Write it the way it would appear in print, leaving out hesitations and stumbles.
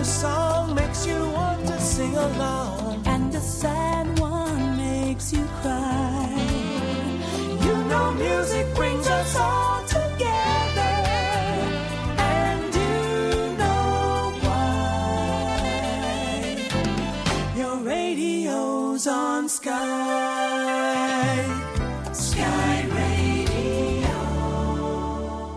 song makes you want to sing along, and the sad one makes you cry. You know music brings us all together, and you know why. Your radio's on Sky, Sky Radio.